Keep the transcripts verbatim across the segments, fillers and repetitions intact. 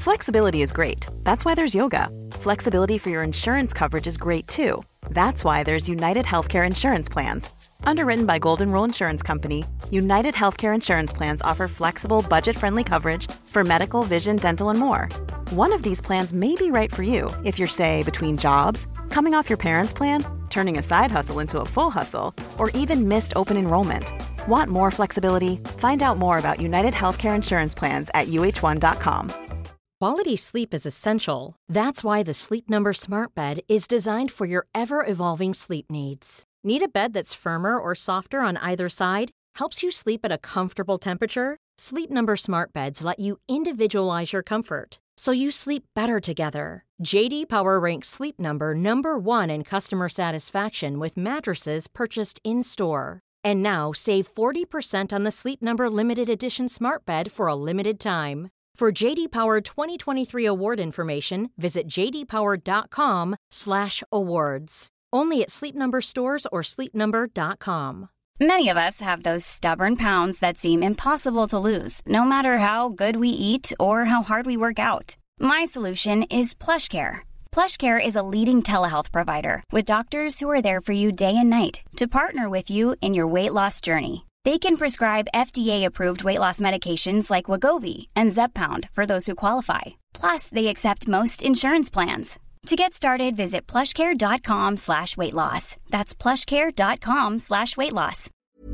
Flexibility is great. That's why there's yoga. Flexibility for your insurance coverage is great too. That's why there's United Healthcare Insurance Plans. Underwritten by Golden Rule Insurance Company, United Healthcare Insurance Plans offer flexible, budget-friendly coverage for medical, vision, dental, and more. One of these plans may be right for you if you're, say, between jobs, coming off your parents' plan, turning a side hustle into a full hustle, or even missed open enrollment. Want more flexibility? Find out more about United Healthcare Insurance Plans at U H one dot com. Quality sleep is essential. That's why the Sleep Number Smart Bed is designed for your ever-evolving sleep needs. Need a bed that's firmer or softer on either side? Helps you sleep at a comfortable temperature? Sleep Number Smart Beds let you individualize your comfort, so you sleep better together. J D Power ranks Sleep Number number one in customer satisfaction with mattresses purchased in-store. And now save forty percent on the Sleep Number Limited Edition Smart Bed for a limited time. For J D Power twenty twenty-three award information, visit j d power dot com slash awards. Only at Sleep Number stores or sleep number dot com. Many of us have those stubborn pounds that seem impossible to lose, no matter how good we eat or how hard we work out. My solution is PlushCare. PlushCare is a leading telehealth provider with doctors who are there for you day and night to partner with you in your weight loss journey. They can prescribe F D A-approved weight loss medications like Wegovy and Zepbound for those who qualify. Plus, they accept most insurance plans. To get started, visit plushcare.com slash weight loss. That's plushcare.com slash weight loss.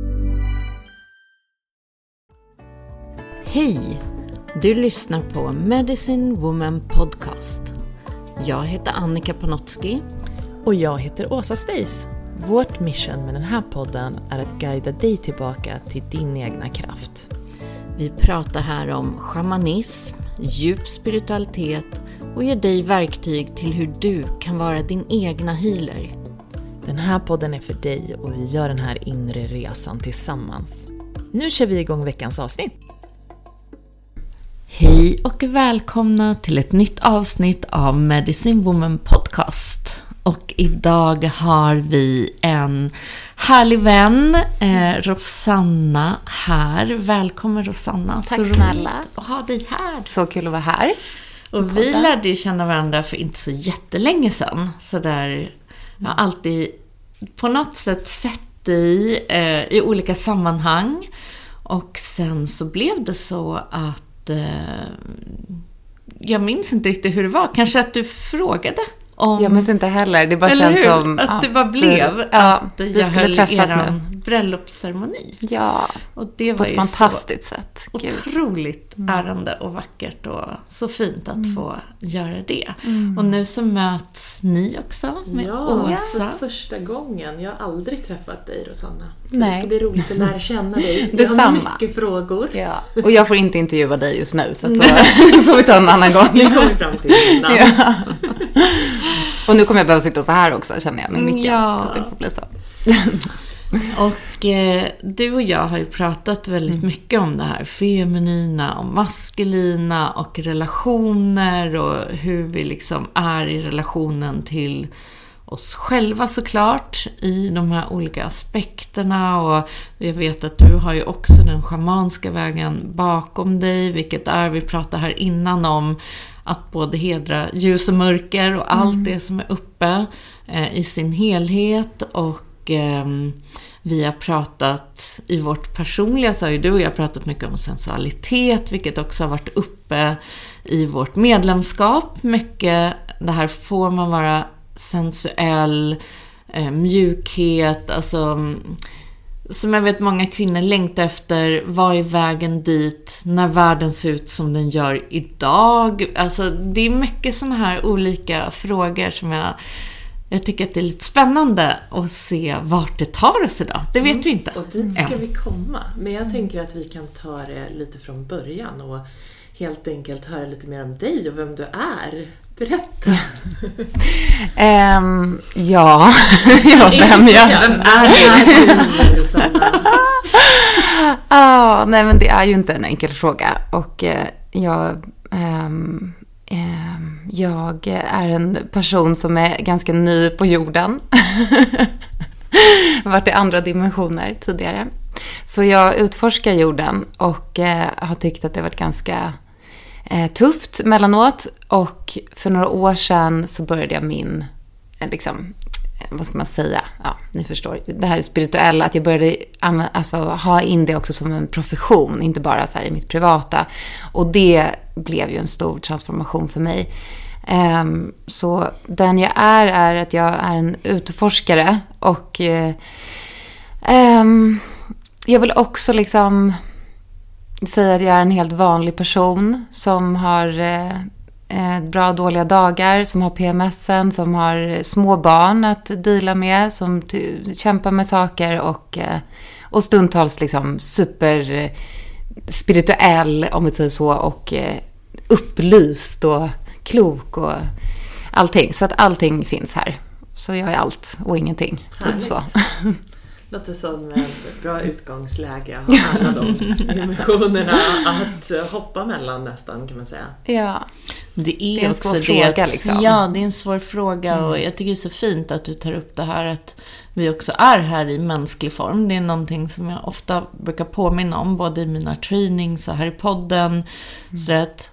Hej! Du lyssnar på Medicine Woman Podcast. Jag heter Annika Panotski. Och jag heter Åsa Stace. Vårt mission med den här podden är att guida dig tillbaka till din egna kraft. Vi pratar här om shamanism, djup spiritualitet och ger dig verktyg till hur du kan vara din egna healer. Den här podden är för dig och vi gör den här inre resan tillsammans. Nu kör vi igång veckans avsnitt. Hej och välkomna till ett nytt avsnitt av Medicine Woman Podcast. Och idag har vi en härlig vän, eh, Rosanna här. Välkommen Rosanna. Tack så snälla. Och ha dig här. Så kul att vara här. Och vi lärde ju känna varandra för inte så jättelänge sedan. Så där, jag har alltid på något sätt sett dig eh, i olika sammanhang. Och sen så blev det så att eh, jag minns inte riktigt hur det var. Kanske att du frågade om... Jag minns inte heller. Det bara eller känns hur? som... Att det bara blev ja, att vi jag skulle höll träffas eran nu. bröllopsceremoni. Ja, och det var på ett ju fantastiskt så sätt. otroligt mm. ärande och vackert och så fint att mm. få göra det. Mm. Och nu så möts ni också med ja, Åsa. Ja, första gången. Jag har aldrig träffat dig, Rosanna. Så Nej. det ska bli roligt att lära känna dig. Det jag har samma. mycket frågor. Ja. Och jag får inte intervjua dig just nu, så att då får vi ta en annan gång. Det kommer fram till innan. Ja. Och nu kommer jag behöva sitta så här också, känner jag, med mycket. Ja. Så att det får bli så. Och eh, du och jag har ju pratat väldigt mm. mycket om det här feminina och maskulina och relationer och hur vi liksom är i relationen till oss själva såklart i de här olika aspekterna. Och jag vet att du har ju också den schamanska vägen bakom dig, vilket är, vi pratade här innan om att både hedra ljus och mörker och allt mm. det som är uppe eh, i sin helhet. Och eh, vi har pratat i vårt personliga, så har ju du och jag pratat mycket om sensualitet, vilket också har varit uppe i vårt medlemskap. Mycket det här, får man vara sensuell, eh, mjukhet, alltså... Som jag vet många kvinnor längtar efter, vad är vägen dit när världen ser ut som den gör idag? Alltså det är mycket såna här olika frågor som jag, jag tycker att det är lite spännande att se vart det tar oss idag. Det vet mm. vi inte. Och dit ska mm. vi komma. Men jag tänker att vi kan ta det lite från början och helt enkelt höra lite mer om dig och vem du är. Berätta. um, ja, ja, vem jag Vem är du, Rosanna? Ja, nej, men det är ju inte en enkel fråga. Och eh, jag, um, eh, jag är en person som är ganska ny på jorden. Varit i andra dimensioner tidigare. Så jag utforskar jorden och eh, har tyckt att det har varit ganska eh, tufft mellanåt. Och för några år sedan så började jag min, eh, liksom, vad ska man säga? Ja, ni förstår. Det här är spirituella, att jag började alltså, ha in det också som en profession, inte bara så här i mitt privata. Och det blev ju en stor transformation för mig. Um, så den jag är är att jag är en utforskare och uh, um, jag vill också liksom säga att jag är en helt vanlig person som har uh, bra och dåliga dagar, som har P M S-en, som har små barn att dela med, som t- kämpar med saker och, uh, och stundtals liksom super spirituell, om vi säger så, och uh, upplyst och klok och allting. Så att allting finns här. Så jag är allt och ingenting. Typ så. Låter som ett bra utgångsläge att ha alla de dimensionerna att hoppa mellan nästan, kan man säga. Ja. Det är, det är en också svår det fråga att, liksom. Ja, det är en svår fråga mm. och jag tycker det är så fint att du tar upp det här att vi också är här i mänsklig form. Det är någonting som jag ofta brukar påminna om både i mina trainings och här i podden. Mm. Så att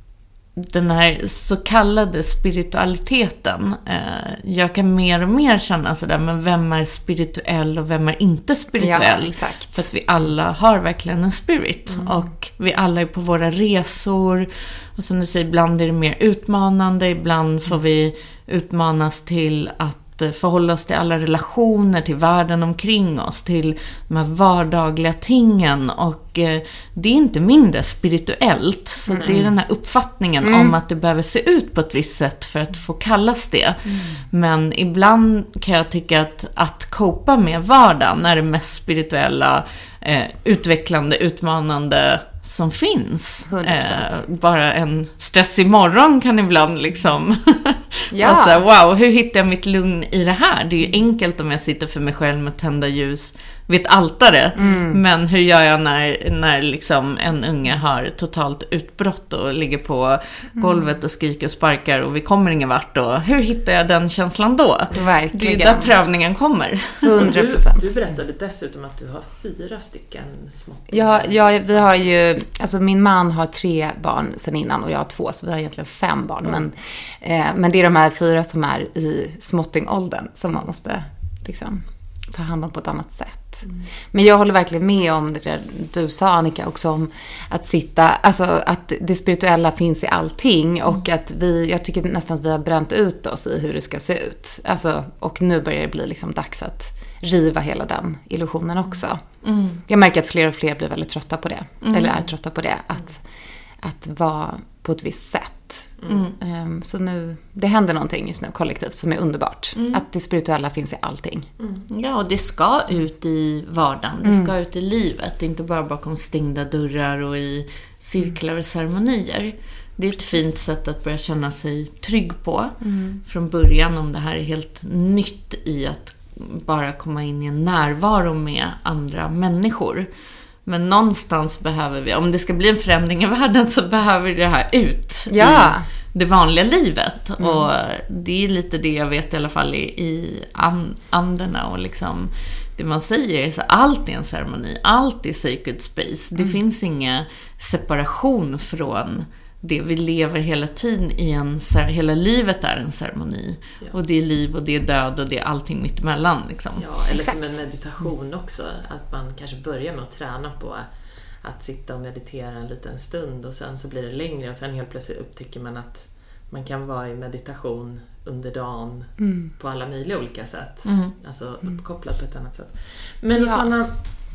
den här så kallade spiritualiteten, eh, jag kan mer och mer känna sådär, men vem är spirituell och vem är inte spirituell? Ja, exakt. För att vi alla har verkligen en spirit mm. och vi alla är på våra resor och som du säger, ibland är det mer utmanande, ibland får vi utmanas till att förhålla oss till alla relationer, till världen omkring oss, till de här vardagliga tingen och eh, det är inte mindre spirituellt, så mm. det är den här uppfattningen mm. om att det behöver se ut på ett visst sätt för att få kallas det. Mm. Men ibland kan jag tycka att att copa med vardagen är det mest spirituella, eh, utvecklande, utmanande som finns. Eh, bara en stressig morgon kan ibland liksom ja. Alltså, wow, hur hittar jag mitt lugn i det här? Det är ju enkelt om jag sitter för mig själv med tända ljus vid ett altare. Mm. Men hur gör jag när, när liksom en unge har totalt utbrott och ligger på golvet och skriker och sparkar och vi kommer ingen vart då? Hur hittar jag den känslan då? Verkligen. Det är där prövningen kommer. hundra procent. Du, du berättade dessutom att du har fyra stycken små. Ja, ja, vi har ju, alltså min man har tre barn sen innan och jag har två, så vi har egentligen fem barn. Mm. Men, eh, men det är de här fyra som är i småttingåldern som man måste liksom ta hand om på ett annat sätt. Mm. Men jag håller verkligen med om det där du sa, Annika, också om att sitta, alltså att det spirituella finns i allting mm. och att vi, jag tycker nästan att vi har bränt ut oss i hur det ska se ut. Alltså, och nu börjar det bli liksom dags att riva hela den illusionen också. Mm. Jag märker att fler och fler blir väldigt trötta på det. Mm. Eller är trötta på det. Att, att vara på ett visst sätt. Mm. Um, så nu, det händer någonting just nu kollektivt som är underbart. Mm. Att det spirituella finns i allting. Mm. Ja, och det ska ut i vardagen. Det ska mm. ut i livet. Inte bara bakom stängda dörrar och i cirklar och ceremonier. Det är ett fint sätt att börja känna sig trygg på. Mm. Från början, om det här är helt nytt i att bara komma in i en närvaro med andra människor. Men någonstans behöver vi, om det ska bli en förändring i världen, så behöver det här ut ja. i det vanliga livet. Mm. Och det är lite det jag vet i alla fall i, i an, anderna och liksom det man säger är så allt är en ceremoni, allt är sacred space. Det mm. finns ingen separation från det vi lever hela tiden i en, hela livet är en ceremoni. Ja. Och det är liv och det är död och det är allting mitt emellan liksom. Ja, eller Exakt. Som en meditation också, att man kanske börjar med att träna på att sitta och meditera en liten stund och sen så blir det längre och sen helt plötsligt upptäcker man att man kan vara i meditation under dagen mm. på alla möjliga olika sätt. Mm. Alltså uppkopplat på ett annat sätt. Men ja. Sanna,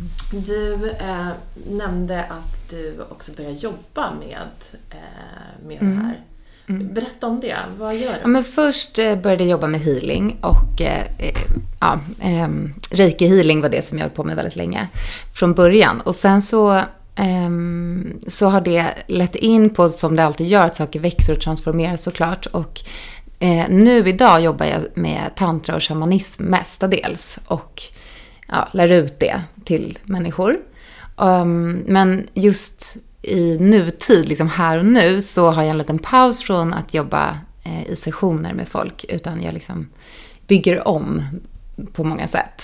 du eh, nämnde att du också börjar jobba med, eh, med mm. det här. Mm. Berätta om det. Vad gör du? Ja, men först eh, började jag jobba med healing och eh, ja, eh, reiki healing var det som jag höll på med väldigt länge från början. Och sen så, eh, så har det lett in på, som det alltid gör, att saker växer och transformeras såklart. Och eh, nu idag jobbar jag med tantra och shamanism mestadels och ja, lär ut det till människor. Um, men just i nutid, liksom här och nu, så har jag en liten paus från att jobba eh, i sessioner med folk, utan jag liksom bygger om på många sätt.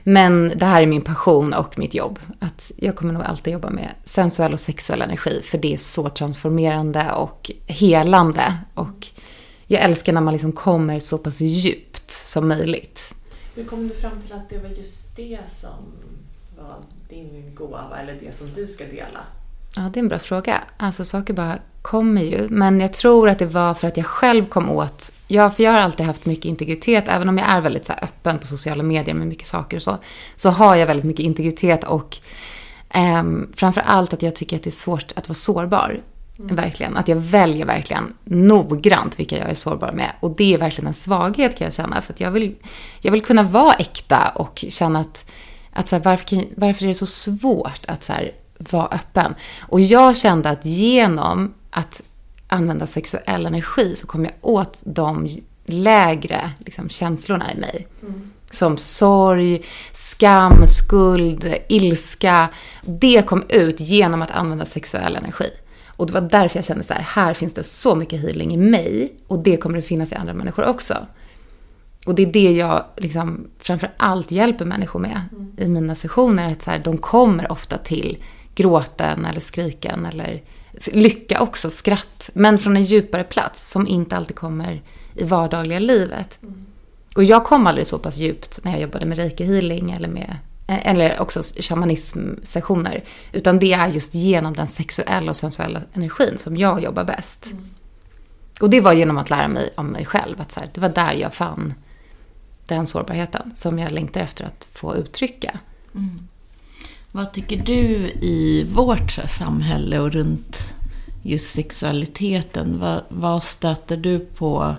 Men det här är min passion och mitt jobb. Att jag kommer nog alltid jobba med sensuell och sexuell energi. För det är så transformerande och helande. Och jag älskar när man liksom kommer så pass djupt som möjligt. Hur kom du fram till att det var just det som var din gåva eller det som du ska dela? Ja, det är en bra fråga. Alltså saker bara kommer ju. Men jag tror att det var för att jag själv kom åt... Ja, för jag har alltid haft mycket integritet. Även om jag är väldigt så här öppen på sociala medier med mycket saker och så. Så har jag väldigt mycket integritet. Och eh, framför allt att jag tycker att det är svårt att vara sårbar. Mm. Verkligen. Att jag väljer verkligen noggrant vilka jag är sårbar med. Och det är verkligen en svaghet kan jag känna. För att jag vill, jag vill kunna vara äkta och känna att... att så här, varför, varför är det så svårt att så här, vara öppen? Och jag kände att genom att använda sexuell energi så kom jag åt de lägre liksom, känslorna i mig. Mm. Som sorg, skam, skuld, ilska. Det kom ut genom att använda sexuell energi. Och det var därför jag kände så här, här finns det så mycket healing i mig. Och det kommer det finnas i andra människor också. Och det är det jag liksom, framför allt hjälper människor med mm. i mina sessioner. Att så här, de kommer ofta till gråten eller skriken eller lycka också, skratt. Men från en djupare plats som inte alltid kommer i vardagliga livet. Mm. Och jag kom aldrig så pass djupt när jag jobbade med reiki healing eller, med, eller också shamanism-sessioner. Utan det är just genom den sexuella och sensuella energin som jag jobbar bäst. Mm. Och det var genom att lära mig om mig själv. Att så här, det var där jag fann den sårbarheten som jag längtar efter att få uttrycka. Mm. Vad tycker du i vårt samhälle och runt just sexualiteten? Vad, vad stöter du på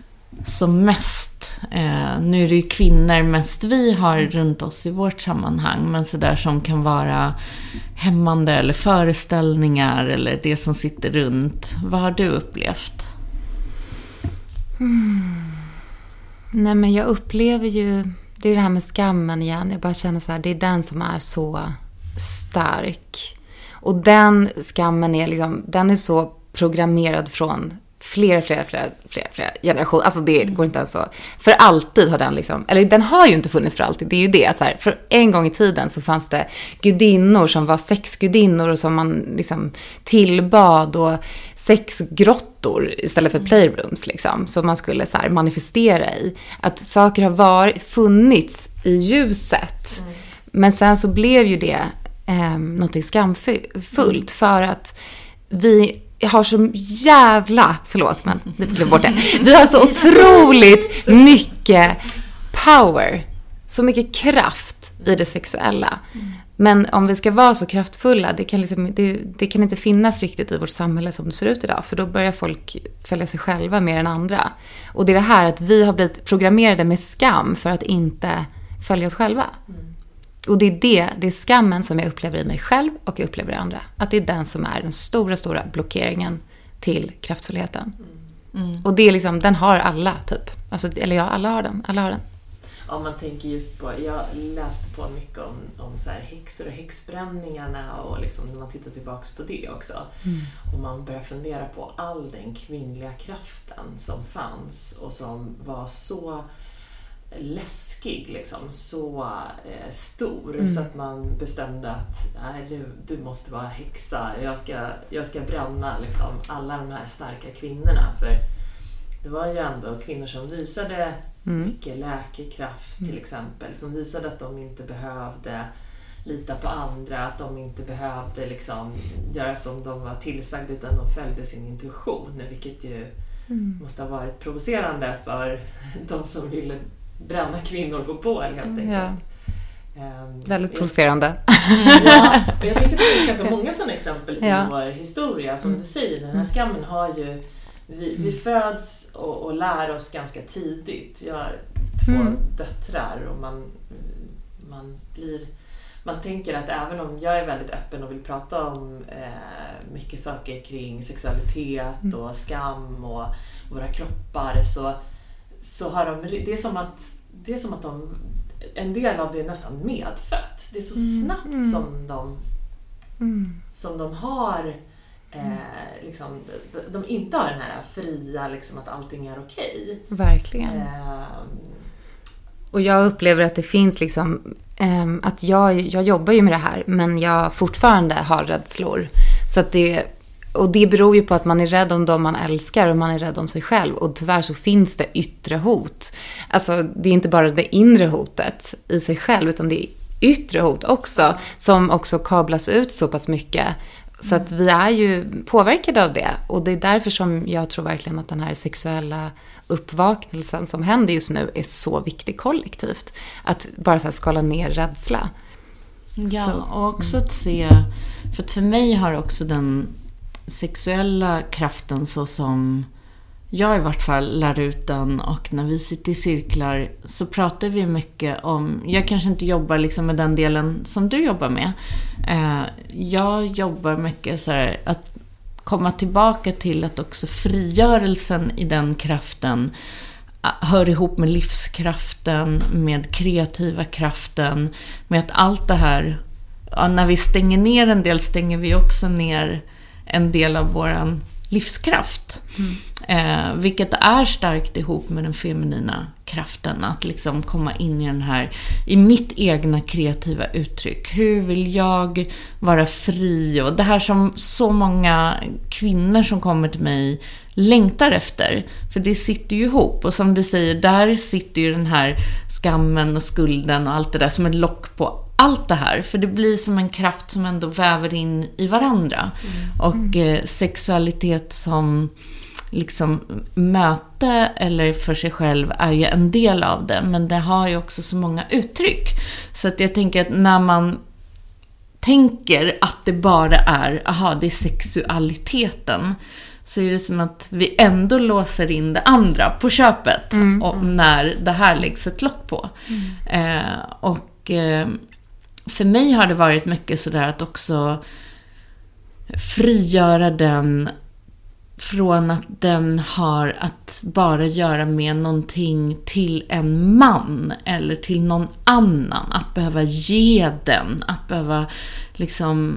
som mest? Eh, nu är det ju kvinnor mest vi har runt oss i vårt sammanhang. Men sådär som kan vara hämmande eller föreställningar eller det som sitter runt. Vad har du upplevt? Mm. Nej, men jag upplever ju... Det är det här med skammen igen. Jag bara känner så här, det är den som är så stark. Och den skammen är liksom, den är så programmerad från flera, flera, flera, flera, flera generationer. Alltså det går inte ens så. För alltid har den liksom, eller den har ju inte funnits för alltid. Det är ju det att så här, för en gång i tiden så fanns det gudinnor som var sexgudinnor och som man liksom tillbad och sexgrottor istället för playrooms liksom. Som man skulle så här manifestera i. Att saker har varit, funnits i ljuset. Mm. Men sen så blev ju det eh, någonting skamfullt för att vi har så jävla, förlåt men det får glömma bort det. Vi har så otroligt mycket power, så mycket kraft i det sexuella. Men om vi ska vara så kraftfulla, det kan, liksom, det, det kan inte finnas riktigt i vårt samhälle som det ser ut idag. För då börjar folk följa sig själva mer än andra. Och det är det här att vi har blivit programmerade med skam för att inte följa oss själva. Och det är det, det är skammen som jag upplever i mig själv och jag upplever i andra. Att det är den som är den stora, stora blockeringen till kraftfullheten. Mm. Och det är liksom, den har alla typ. Alltså, eller ja, alla har den. Alla har den. Ja, man tänker just på, jag läste på mycket om, om så här häxor och häxbränningarna och liksom när man tittar tillbaks på det också. Mm. Och man börjar fundera på all den kvinnliga kraften som fanns och som var så läskig liksom, så eh, stor mm. så att man bestämde att nej, du, du måste vara häxa, jag ska, jag ska bränna liksom, alla de här starka kvinnorna, för det var ju ändå kvinnor som visade mm. mycket läkekraft till exempel, som visade att de inte behövde lita på andra, att de inte behövde liksom göra som de var tillsagda, utan de följde sin intuition, vilket ju mm. måste ha varit provocerande för de som ville bränna kvinnor på bål helt enkelt. Ja. Um, Väldigt provocerande. Ja, och jag tänkte att det finns ganska många sådana exempel i ja. vår historia. Som mm. du säger, den här skammen har ju... Vi, vi föds och, och lär oss ganska tidigt. Jag har två mm. döttrar och man, man blir... Man tänker att även om jag är väldigt öppen och vill prata om eh, mycket saker kring sexualitet mm. och skam och våra kroppar, så... så har de, det är som att det är som att de, en del av det är nästan medfött. Det är så snabbt mm. som de mm. som de har eh, liksom, de, de inte har den här fria liksom, att allting är okej. Verkligen. Eh, Och jag upplever att det finns liksom, eh, att jag, jag jobbar ju med det här, men jag fortfarande har rädslor. Så att det, och det beror ju på att man är rädd om dem man älskar och man är rädd om sig själv. Och tyvärr så finns det yttre hot. Alltså det är inte bara det inre hotet i sig själv, utan det är yttre hot också, som också kablas ut så pass mycket. Så att vi är ju påverkade av det. Och det är därför som jag tror verkligen att den här sexuella uppvaknelsen som händer just nu är så viktig kollektivt. Att bara så här skala ner rädsla. Ja, så. Och också att se, för att för mig har också den sexuella kraften så som jag i vart fall lär ut den, och när vi sitter i cirklar så pratar vi mycket om, jag kanske inte jobbar liksom med den delen som du jobbar med. Eh, jag jobbar mycket så här, att komma tillbaka till att också frigörelsen i den kraften hör ihop med livskraften, med kreativa kraften, med att allt det här, ja, när vi stänger ner en del stänger vi också ner en del av våran livskraft. Mm. Eh, vilket är starkt ihop med den feminina kraften, att liksom komma in i den här, i mitt egna kreativa uttryck. Hur vill jag vara fri? Och det här som så många kvinnor som kommer till mig längtar efter, för det sitter ju ihop. Och som du säger, där sitter ju den här skammen och skulden och allt det där som ett lock på allt det här, för det blir som en kraft som ändå väver in i varandra. Mm. Och eh, sexualitet som liksom möte eller för sig själv är ju en del av det, men det har ju också så många uttryck. Så att jag tänker att när man tänker att det bara är, aha, det är sexualiteten, så är det som att vi ändå låser in det andra på köpet. Mm. Och när det här läggs ett lock på. Mm. Eh, och eh, för mig har det varit mycket sådär att också frigöra den från att den har att bara göra med någonting till en man eller till någon annan. Att behöva ge den, att behöva liksom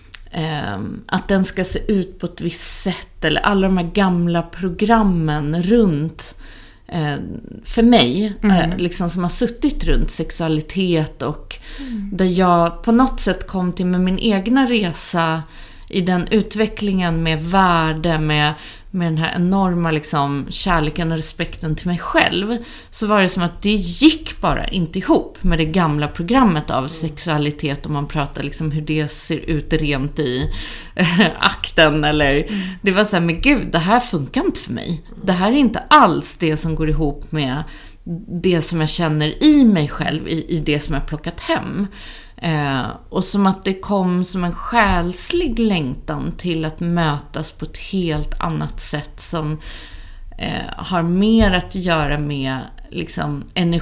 eh, att den ska se ut på ett visst sätt, eller alla de här gamla programmen runt eh, för mig, mm. eh, liksom som har suttit runt sexualitet, och mm. där jag på något sätt kom till med min egna resa i den utvecklingen med värde, med, med den här enorma liksom kärleken och respekten till mig själv, så var det som att det gick bara inte ihop med det gamla programmet av sexualitet, om man pratar liksom hur det ser ut rent i äh, akten, eller mm. det var så här, men gud, det här funkar inte för mig. Det här är inte alls det som går ihop med det som jag känner i mig själv, i, i det som jag plockat hem. Eh, och som att det kom som en själslig längtan till att mötas på ett helt annat sätt, som eh, har mer att göra med liksom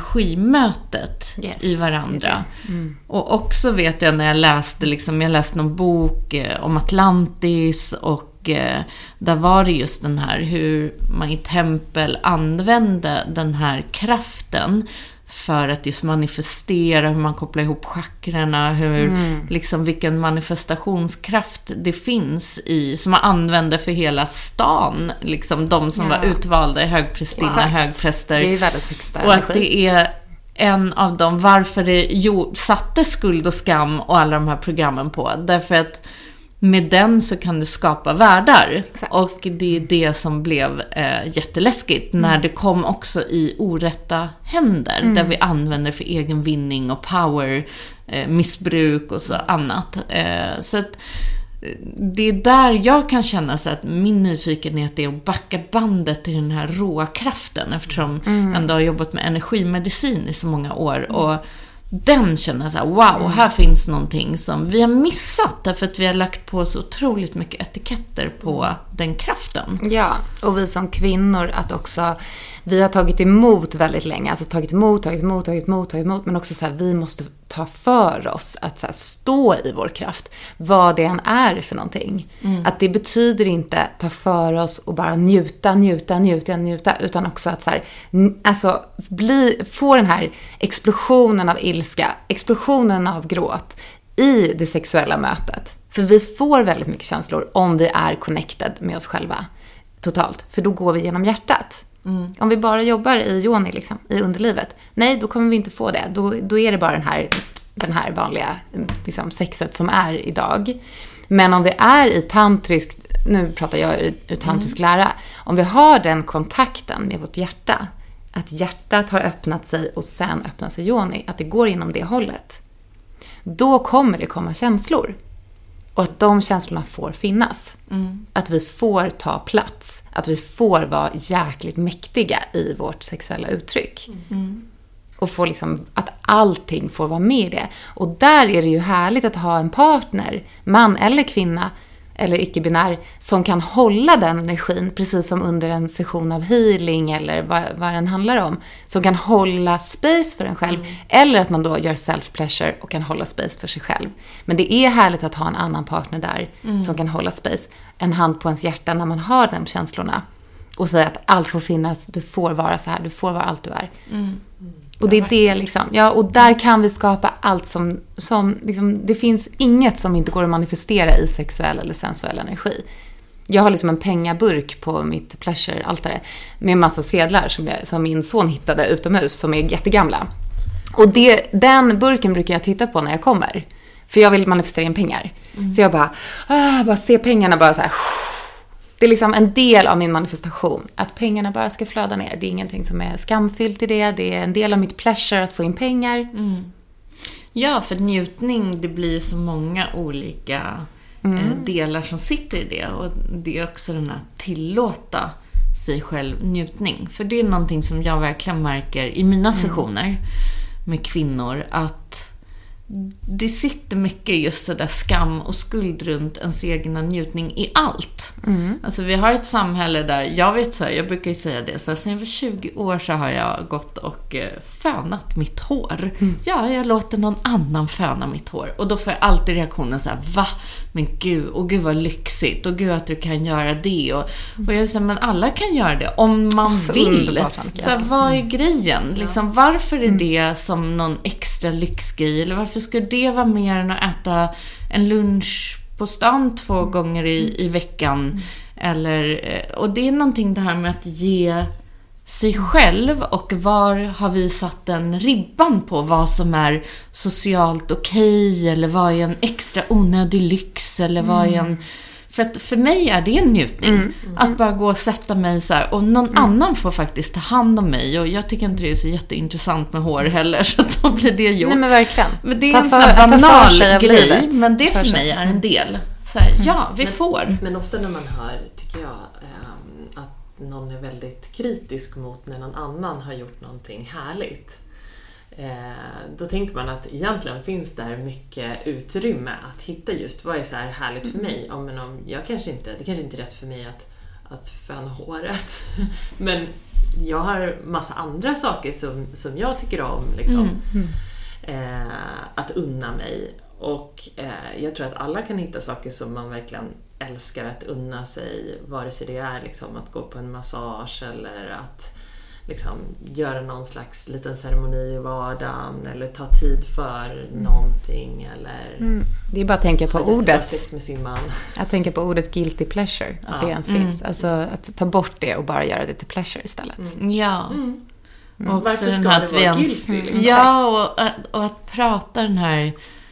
energimötet yes, i varandra. Mm. Och också vet jag när jag läste liksom, jag läste någon bok eh, om Atlantis, och eh, där var det just den här hur man i tempel använde den här kraften för att just manifestera, hur man kopplar ihop chakrarna, hur, mm. liksom, vilken manifestationskraft det finns i, som man använder för hela stan, liksom de som ja. var utvalda i högprästinna, högpräster. Det är världens högsta energi. Och att det är en av dem, varför det jo, satte skuld och skam och alla de här programmen på, därför att med den så kan du skapa världar. Exakt. Och det är det som blev eh, jätteläskigt mm. när det kom också i orätta händer, mm. där vi använder för egen vinning och power, eh, missbruk och så annat. Eh, så att det är där jag kan känna så att min nyfikenhet är att backa bandet till den här råa kraften, eftersom mm. jag ändå har jobbat med energimedicin i så många år, och den känner så här, wow, här finns någonting som vi har missat, därför att vi har lagt på så otroligt mycket etiketter på den kraften. Ja, och vi som kvinnor att också, vi har tagit emot väldigt länge, alltså tagit emot, tagit emot, tagit emot, tagit emot, men också så här, vi måste ta för oss att så här, stå i vår kraft, vad det än är för någonting. Mm. Att det betyder inte ta för oss och bara njuta, njuta, njuta, njuta, utan också att så här, alltså bli, få den här explosionen av ilska, explosionen av gråt i det sexuella mötet. För vi får väldigt mycket känslor om vi är connected med oss själva totalt, för då går vi genom hjärtat. Mm. Om vi bara jobbar i yoni, liksom, i underlivet, nej, då kommer vi inte få det. Då, då är det bara den här, den här vanliga liksom, sexet som är idag. Men om vi är i tantrisk, nu pratar jag ur, ur tantrisk mm. lära, om vi har den kontakten med vårt hjärta, att hjärtat har öppnat sig och sen öppnar sig yoni, att det går inom det hållet, då kommer det komma känslor. Och att de känslorna får finnas. Mm. Att vi får ta plats. Att vi får vara jäkligt mäktiga i vårt sexuella uttryck. Mm. Och få liksom, att allting får vara med i det. Och där är det ju härligt att ha en partner, man eller kvinna, eller icke-binär, som kan hålla den energin, precis som under en session av healing eller vad, vad den handlar om, som kan hålla space för en själv, mm. eller att man då gör self-pleasure och kan hålla space för sig själv. Men det är härligt att ha en annan partner där mm. som kan hålla space, en hand på ens hjärta när man har de känslorna, och säga att allt får finnas, du får vara så här, du får vara allt du är. Mm. Och det är det liksom, ja, och där kan vi skapa allt som, som liksom, det finns inget som inte går att manifestera i sexuell eller sensuell energi. Jag har liksom en pengaburk på mitt pleasure-altare med en massa sedlar som, jag, som min son hittade utomhus, som är jättegamla. Och det, den burken brukar jag titta på när jag kommer, för jag vill manifestera in pengar. Mm. Så jag bara, ah, bara se pengarna bara så här. Det är liksom en del av min manifestation, att pengarna bara ska flöda ner. Det är ingenting som är skamfyllt i det. Det är en del av mitt pleasure att få in pengar. Mm. Ja, för njutning, det blir så många olika mm. eh, delar som sitter i det. Och det är också den här tillåta sig själv njutning. För det är någonting som jag verkligen märker i mina mm. sessioner med kvinnor, att det sitter mycket just så där skam och skuld runt ens egna njutning i allt. Mm. Alltså vi har ett samhälle där, jag vet så här, jag brukar ju säga det, så här, sen för tjugo år så har jag gått och eh, fönat mitt hår. Mm. Ja, jag låter någon annan föna mitt hår. Och då får jag alltid reaktionen så här, va? Men gud, och gud vad lyxigt. Och gud att du kan göra det. Och, och jag säger, men alla kan göra det om man så vill. Så här, vad är grejen? Liksom, varför är det som någon extra lyxgrej? Eller varför skulle det vara mer än att äta en lunch på stan två gånger i, i veckan? Mm. Eller, och det är någonting det här med att ge sig själv, och var har vi satt den ribban på vad som är socialt okej, okay, eller vad är en extra onödig lyx, eller mm. vad är en... För att för mig är det en njutning mm. Mm. att bara gå och sätta mig så här, och någon mm. annan får faktiskt ta hand om mig, och jag tycker inte det är så jätteintressant med hår heller, så då blir det gjort. Nej, men verkligen. Men det är ta en sån här banal grej, men det för, för mig är en del. Så här, mm. ja, vi men, får. Men ofta när man hör, tycker jag, ähm, att någon är väldigt kritisk mot när någon annan har gjort någonting härligt. Eh, då tänker man att egentligen finns där mycket utrymme att hitta just vad är så här härligt för mig. Ja, men om jag kanske inte, det kanske inte är rätt för mig att, att föna håret. Men jag har massa andra saker som, som jag tycker om liksom, mm. eh, att unna mig. Och eh, jag tror att alla kan hitta saker som man verkligen älskar att unna sig, vare sig det är liksom att gå på en massage eller att liksom göra någon slags liten ceremoni i vardagen, eller ta tid för mm. någonting, eller mm. det är bara att tänka på ordet sex med sin man. Att tänka på ordet guilty pleasure, att ja. det ens mm. finns, alltså att ta bort det och bara göra det till pleasure istället. Mm. Ja. Mm. Och mm. varför ska det vara ens... guilty? Liksom? Ja, och, och att prata den här,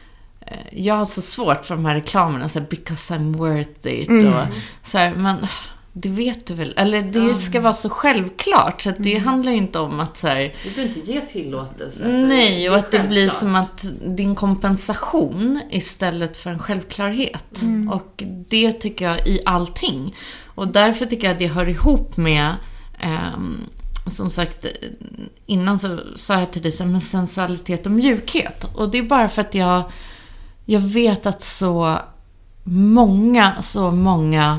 jag har så svårt för de här reklamerna så här, because I'm worth it mm. och så här, men det vet du väl, eller det mm. ska vara så självklart, så att det mm. handlar ju inte om att så här, du behöver inte ge tillåtelse. Nej, och att det blir som att din kompensation istället för en självklarhet. Mm. Och det tycker jag i allting. Och därför tycker jag att det hör ihop med um, som sagt, innan så sa jag till dig så med sensualitet och mjukhet. Och det är bara för att jag jag vet att så många, så många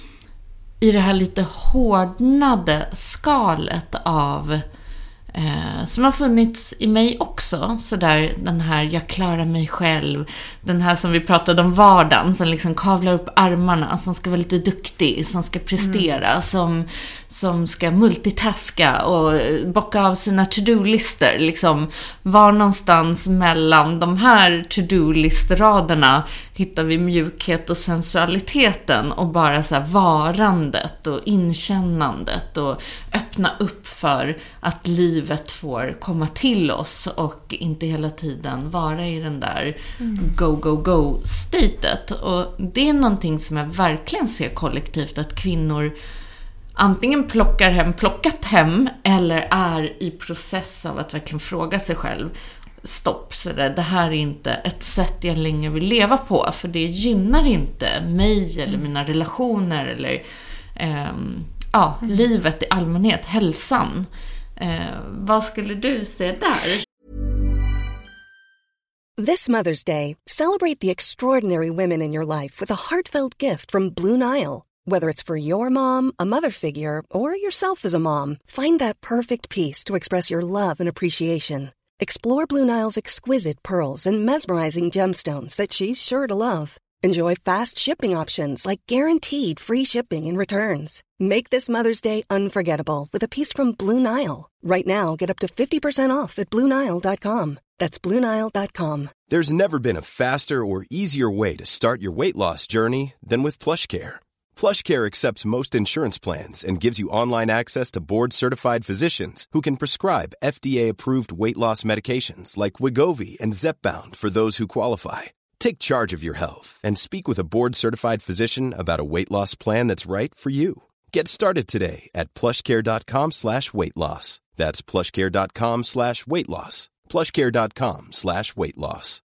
i det här lite hårdnade skalet av eh, som har funnits i mig också, så där den här jag klarar mig själv, den här som vi pratade om, vardagen som liksom kavlar upp armarna, som ska vara lite duktig, som ska prestera, mm. som, som ska multitaska och bocka av sina to-do-lister, liksom var någonstans mellan de här to-do-listraderna hittar vi mjukhet och sensualiteten och bara så här varandet och inkännandet och öppna upp för att livet får komma till oss och inte hela tiden vara i den där mm. go, go, go statet. Och det är någonting som jag verkligen ser kollektivt, att kvinnor antingen plockar hem, plockat hem eller är i process av att verkligen fråga sig själv, stopp, så där, det här är inte ett sätt jag längre vill leva på, för det gynnar inte mig eller mina relationer eller eh, ja, mm. livet i allmänhet, hälsan. Eh, vad skulle du säga där? This Mother's Day, celebrate the extraordinary women in your life with a heartfelt gift from Blue Nile. Whether it's for your mom, a mother figure, or yourself as a mom, find that perfect piece to express your love and appreciation. Explore Blue Nile's exquisite pearls and mesmerizing gemstones that she's sure to love. Enjoy fast shipping options like guaranteed free shipping and returns. Make this Mother's Day unforgettable with a piece from Blue Nile. Right now, get up to fifty percent off at blue nile dot com. That's blue nile dot com. There's never been a faster or easier way to start your weight loss journey than with PlushCare. PlushCare accepts most insurance plans and gives you online access to board-certified physicians who can prescribe F D A-approved weight loss medications like Wegovy and Zepbound for those who qualify. Take charge of your health and speak with a board-certified physician about a weight loss plan that's right for you. Get started today at plushcare.com slash weight loss. That's plushcare.com slash weight loss. plushcare.com slash weight loss.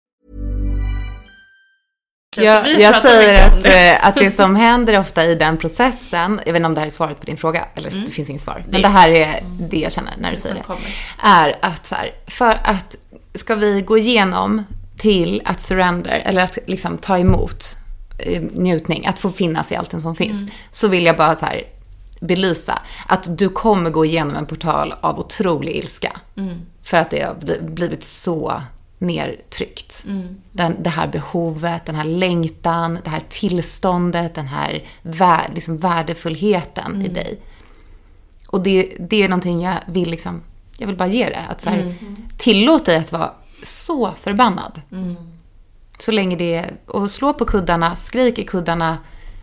Jag, jag säger att, äh, att det som händer ofta i den processen, jag vet inte om det här är svaret på din fråga, eller mm. det finns inget svar, men det här är det jag känner när du säger det, är att så här, för att ska vi gå igenom till att surrender, eller att liksom ta emot eh, njutning, att få finnas i allting som finns, mm. så vill jag bara så här belysa att du kommer gå igenom en portal av otrolig ilska, mm. för att det har blivit så nertryckt. Mm. Den, det här behovet, den här längtan, det här tillståndet, den här vär, liksom värdefullheten mm. i dig. Och det, det är någonting jag vill liksom, jag vill bara ge det. Att så här, mm. tillåt dig att vara så förbannad. Mm. Så länge det är, och slå på kuddarna, skrik i kuddarna,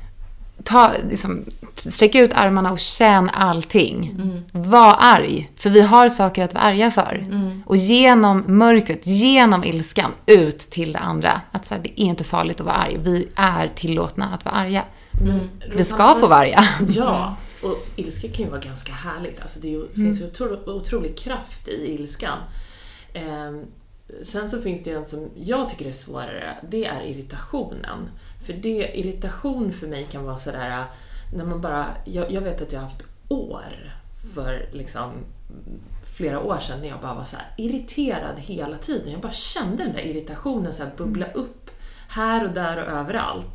ta, liksom, sträck ut armarna och känn allting. Mm. Var arg, för vi har saker att vara arga för. Mm. Och genom mörkret, genom ilskan, ut till det andra. Att så här, det är inte farligt att vara arg. Vi är tillåtna att vara arga. Mm. Vi ska få vara arga. Ja, och ilska kan ju vara ganska härligt. Alltså det är ju, mm. finns ju otro, otrolig kraft i ilskan. Eh, sen så finns det en som jag tycker är svårare. Det är irritationen. För det, irritation för mig kan vara sådär, när man bara, jag, jag vet att jag har haft år för liksom flera år sedan när jag bara var så här irriterad hela tiden. Jag bara kände den där irritationen så här bubbla upp här och där och överallt.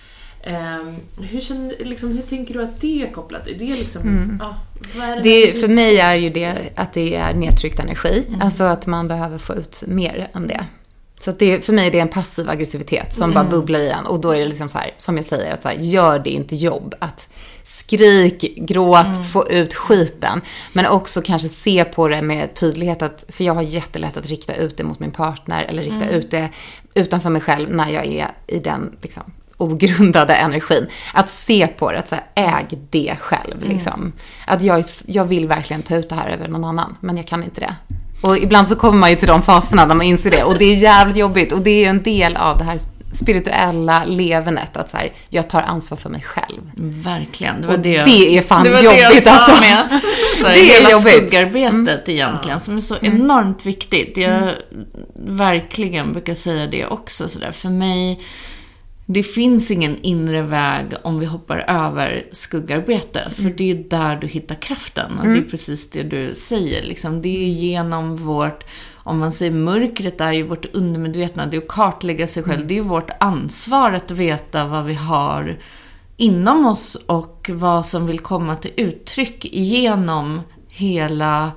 Um, hur, känner, liksom, hur tänker du att det är kopplat? Är det liksom, mm. ah, vad är det det, för mig är ju det att det är nedtryckt energi. Mm. Alltså att man behöver få ut mer än det. Så att det, för mig är det en passiv aggressivitet som mm. bara bubblar i en. Och då är det liksom så här, som jag säger, att så här, gör det inte jobb. Att skrik, gråt, mm. få ut skiten. Men också kanske se på det med tydlighet. Att, för jag har jättelätt att rikta ut det mot min partner. Eller rikta mm. ut det utanför mig själv när jag är i den liksom ogrundade energin. Att se på det, att så här, äg det själv. Mm. Liksom. Att jag, jag vill verkligen ta ut det här över någon annan. Men jag kan inte det. Och ibland så kommer man ju till de faserna där man inser det. Och det är jävligt jobbigt. Och det är ju en del av det här spirituella levenet. Att så här, jag tar ansvar för mig själv. Verkligen. Det, var och det, det är fan det var jobbigt. Det jag sa alltså. med. Så det är hela jobbigt. skuggarbetet Mm. egentligen. Som är så enormt viktigt. Jag mm. verkligen brukar säga det också. Så där. För mig... Det finns ingen inre väg om vi hoppar över skuggarbete. För mm. det är där du hittar kraften. Och mm. det är precis det du säger. Liksom. Det är genom vårt, om man säger mörkret är ju vårt undermedvetna. Det är att kartlägga sig själv. Mm. Det är vårt ansvar att veta vad vi har inom oss. Och vad som vill komma till uttryck genom hela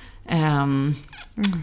um, mm.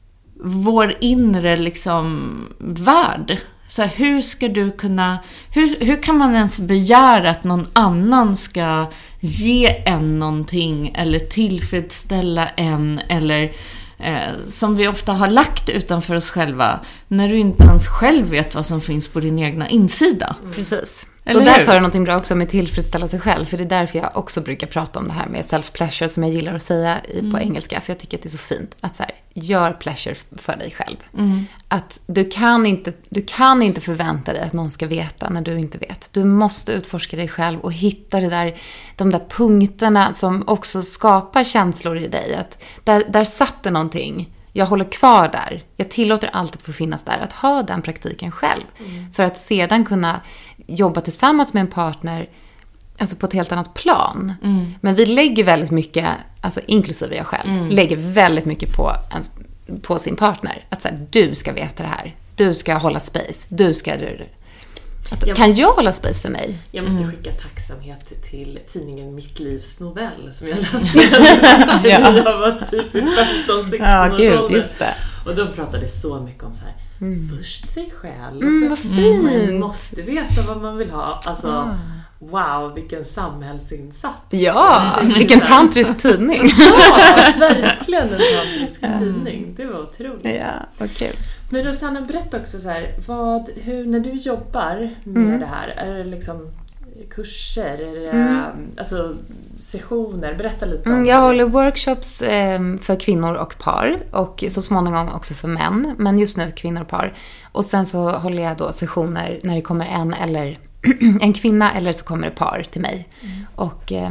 vår inre liksom, värld. Så här, hur ska du kunna, hur, hur kan man ens begära att någon annan ska ge en någonting eller tillfredsställa en eller eh, som vi ofta har lagt utanför oss själva när du inte ens själv vet vad som finns på din egna insida. Mm. Precis. Eller och där hur? sa du någonting bra också med tillfredsställa sig själv. För det är därför jag också brukar prata om det här med self-pleasure som jag gillar att säga i, mm. på engelska. För jag tycker att det är så fint att så här, gör pleasure för dig själv. Mm. Att du kan, inte, du kan inte förvänta dig att någon ska veta när du inte vet. Du måste utforska dig själv och hitta det där, de där punkterna som också skapar känslor i dig. Att där, där satt det någonting. Jag håller kvar där. Jag tillåter allt att få finnas där. Att ha den praktiken själv. Mm. För att sedan kunna jobba tillsammans med en partner alltså på ett helt annat plan. Mm. Men vi lägger väldigt mycket, alltså inklusive jag själv, mm. lägger väldigt mycket på, en, på sin partner. Att så här, du ska veta det här. Du ska hålla space. Du ska... Att, jag, kan jag hålla space för mig? Jag måste skicka tacksamhet till tidningen Mitt livs novell som jag läste när ja. jag var typ i femton sexton ja, gud, års ålder. Just det. Och de pratade så mycket om så här, mm. först sig själv. Mm, vad fint. Man måste veta vad man vill ha. Alltså, ah. wow, vilken samhällsinsats. Ja, vilken tantrisk tidning. Ja, verkligen en tantrisk mm. tidning. Det var otroligt. Ja, vad kul. Men Rosanna, berätta också så här, vad, hur, när du jobbar med mm. det här, är det liksom kurser, är det mm. alltså, sessioner? Berätta lite om mm, Jag det. håller workshops eh, för kvinnor och par och så småningom också för män, men just nu kvinnor och par. Och sen så håller jag då sessioner när det kommer en eller en kvinna eller så kommer det par till mig. Mm. Och eh,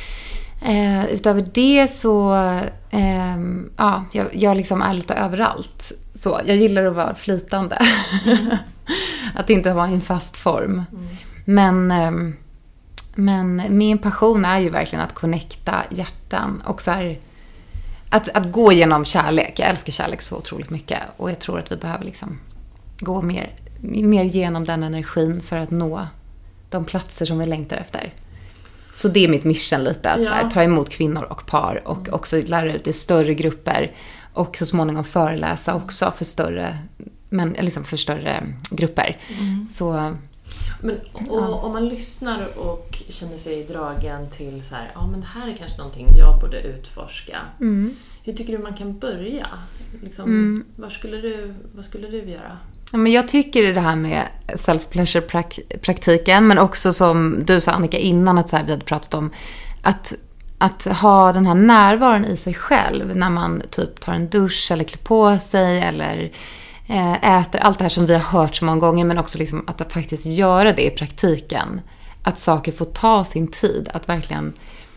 eh, utöver det så eh, ja, jag, jag liksom är lite överallt. Så, jag gillar att vara flytande. Mm. Att inte vara i en fast form. Mm. Men, eh, men min passion är ju verkligen att connecta hjärtan. Och så här, att, att gå genom kärlek. Jag älskar kärlek så otroligt mycket. Och jag tror att vi behöver liksom gå mer, mer genom den energin för att nå de platser som vi längtar efter. Så det är mitt mission lite. Att ja. så här, ta emot kvinnor och par. Och mm. också lära ut i större grupper. Och så småningom föreläsa också för större, men liksom för större grupper. Mm. Så, men och, ja. om man lyssnar och känner sig dragen till så här, ja men det här är kanske någonting jag borde utforska. Mm. Hur tycker du man kan börja? Liksom, mm. vad, skulle du, vad skulle du göra? Ja, men jag tycker det här med self-pleasure-praktiken, men också som du sa Annika innan att så här, vi hade pratat om att Att ha den här närvaron i sig själv när man typ tar en dusch eller klär på sig eller äter. Allt det här som vi har hört så många gånger, men också liksom att faktiskt göra det i praktiken. Att saker får ta sin tid. Att verkligen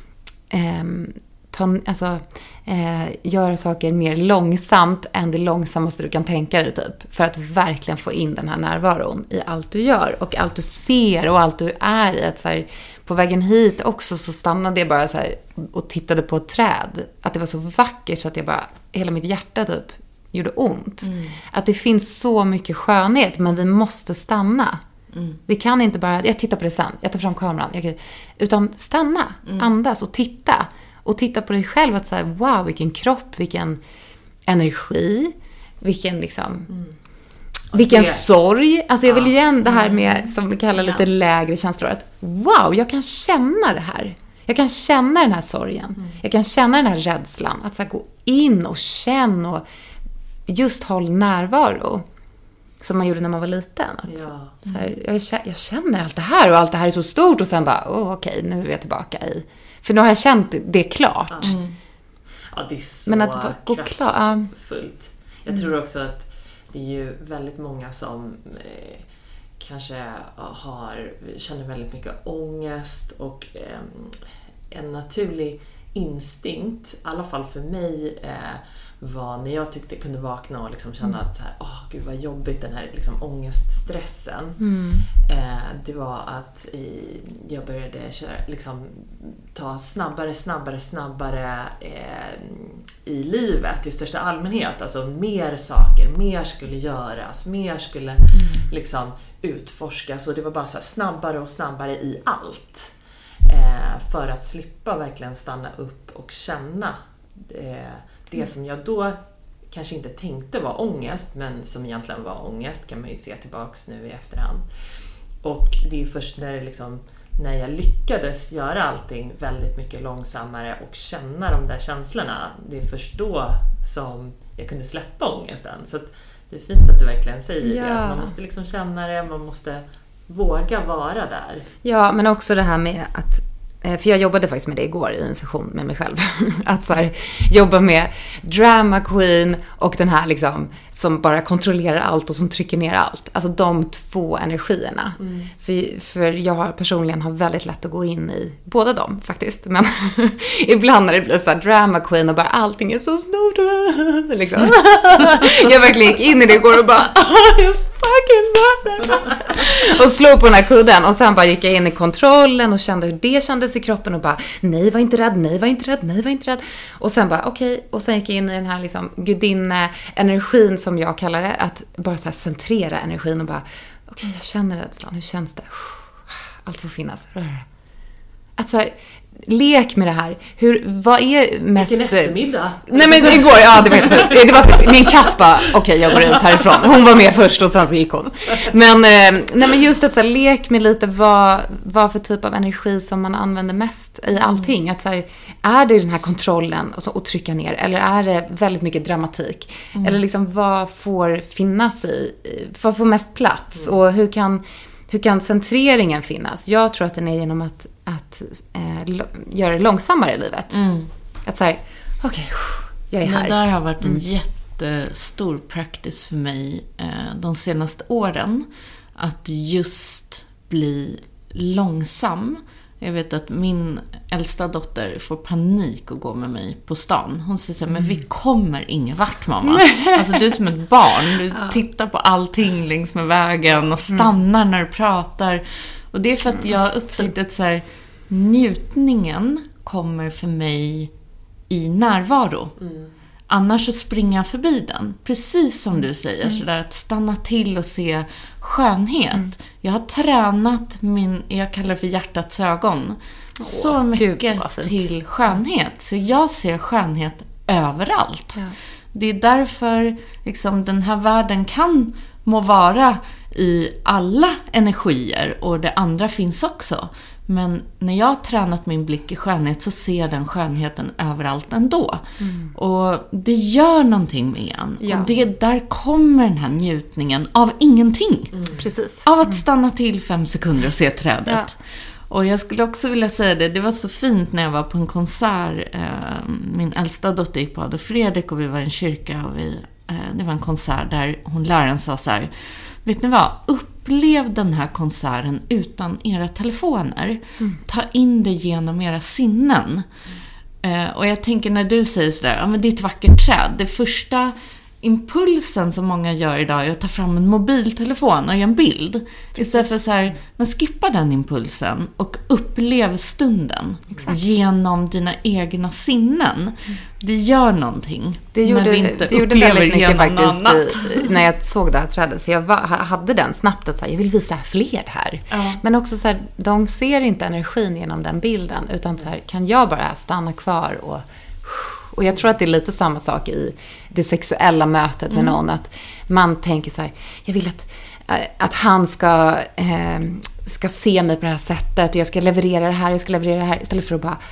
eh, ta, alltså, eh, göra saker mer långsamt än det långsammaste du kan tänka dig typ. För att verkligen få in den här närvaron i allt du gör och allt du ser och allt du är i. Att så här, på vägen hit också så stannade jag bara så här och tittade på ett träd. Att det var så vackert så att jag bara, hela mitt hjärta typ gjorde ont. Mm. Att det finns så mycket skönhet, men vi måste stanna. Mm. Vi kan inte bara, jag tittar på det sen, jag tar fram kameran. Jag, utan stanna, mm. andas och titta. Och titta på dig själv att så här, wow, vilken kropp, vilken energi, vilken liksom... Mm. Vilken det. sorg. Alltså jag vill igen det här med, som vi kallar lite lägre känslor. Att wow, jag kan känna det här. Jag kan känna den här sorgen. Mm. Jag kan känna den här rädslan. Att så här, gå in och känna och just håll närvaro. Som man gjorde när man var liten. Att, ja. så här, jag, jag känner allt det här och allt det här är så stort. Och sen bara, oh, okej, nu är jag tillbaka i... För nu har jag känt det klart. Mm. Ja, det är så Men att gå kraftfullt. Jag mm. tror också att det är ju väldigt många som eh, kanske har, känner väldigt mycket ångest och eh, en naturlig instinkt, i alla fall för mig, eh, var när jag tyckte jag kunde vakna och liksom känna att så här, åh gud vad jobbigt, den här liksom ångeststressen. Mm. Eh, det var att i, jag började köra, liksom, ta snabbare, snabbare, snabbare eh, i livet i största allmänhet. Alltså mer saker, mer skulle göras, mer skulle mm. liksom utforskas. Och det var bara så här, snabbare och snabbare i allt. Eh, för att slippa verkligen stanna upp och känna eh, det som jag då kanske inte tänkte var ångest, men som egentligen var ångest kan man ju se tillbaks nu i efterhand. Och det är först när det liksom när jag lyckades göra allting väldigt mycket långsammare och känna de där känslorna, det är först då som jag kunde släppa ångesten. Så att det är fint att du verkligen säger ja. det. Att man måste liksom känna det, man måste våga vara där. Ja, men också det här med att, för jag jobbade faktiskt med det igår i en session med mig själv. Att så här, jobba med drama queen och den här liksom som bara kontrollerar allt och som trycker ner allt. Alltså de två energierna. Mm. För, för jag har personligen har väldigt lätt att gå in i båda dem faktiskt. Men ibland när det blir så här drama queen och bara allting är så stort. Liksom. Jag verkligen gick in i det igår och bara och slog på den här kudden och sen bara gick jag in i kontrollen och kände hur det kändes i kroppen och bara nej var inte rädd, nej var inte rädd, nej var inte rädd och sen bara okej okay. Och sen gick jag in i den här liksom gudinne energin som jag kallar det, att bara så här centrera energin och bara okej okay, jag känner rädslan, hur känns det? Allt får finnas. Att så här, lek med det här. Hur, vad är mest... Vilken eftermiddag. Nej men igår, ja det var helt sjukt. Det var min katt bara, okej okay, jag går ut härifrån. Hon var med först och sen så gick hon. Men, eh, nej, men just att så här, lek med lite vad, vad för typ av energi som man använder mest i allting. Att så här, är det den här kontrollen och, så, och trycka ner? Eller är det väldigt mycket dramatik? Mm. Eller liksom vad får finnas i, vad får mest plats? Mm. Och hur kan... Hur kan centreringen finnas? Jag tror att den är genom att, att eh, göra det långsammare i livet. Mm. Att säga, okej, okay, jag är här. Det där har varit en mm. jättestor practice för mig eh, de senaste åren. Att just bli långsam. Jag vet att min äldsta dotter får panik att gå med mig på stan. Hon säger så här, men vi kommer ingen vart mamma. Alltså du är som ett barn. Du tittar på allting längs med vägen och stannar när du pratar. Och det är för att jag har upptäckt att så här, njutningen kommer för mig i närvaro. Mm. Annars så springer jag förbi den. Precis som du säger. Mm. Så där, att stanna till och se skönhet. Mm. Jag har tränat min, jag kallar det för hjärtats ögon. Åh, så mycket till skönhet. Så jag ser skönhet överallt. Ja. Det är därför liksom, den här världen kan må vara i alla energier. Och det andra finns också. Men när jag har tränat min blick i skönhet så ser jag den skönheten överallt ändå. Mm. Och det gör någonting med en. Ja. Och det, där kommer den här njutningen av ingenting. Mm. Precis. Av att stanna till fem sekunder och se trädet. Ja. Och jag skulle också vilja säga det, det var så fint när jag var på en konsert. Min äldsta dotter gick på Adolf Fredrik och vi var i en kyrka. Och vi, det var en konsert där hon läraren sa så här: vet ni vad? Upplev den här konserten utan era telefoner. Mm. Ta in det genom era sinnen. Mm. Uh, och jag tänker när du säger sådär, ja men det är ett vackert träd. Det första impulsen som många gör idag är att ta fram en mobiltelefon och göra en bild. Precis. Istället för så här, men skippa den impulsen och upplev stunden. Exakt. Genom dina egna sinnen. Mm. Det gör någonting. Det gjorde, när vi inte det gjorde väldigt mycket faktiskt i, när jag såg det här trädet. För jag var, hade den snabbt att säga, jag vill visa fler här. Ja. Men också så här, de ser inte energin genom den bilden. Utan så här, kan jag bara stanna kvar och... Och jag tror att det är lite samma sak i det sexuella mötet med mm. någon. Att man tänker så här, jag vill att, att han ska, eh, ska se mig på det här sättet. Och jag ska leverera det här, jag ska leverera det här. Istället för att bara,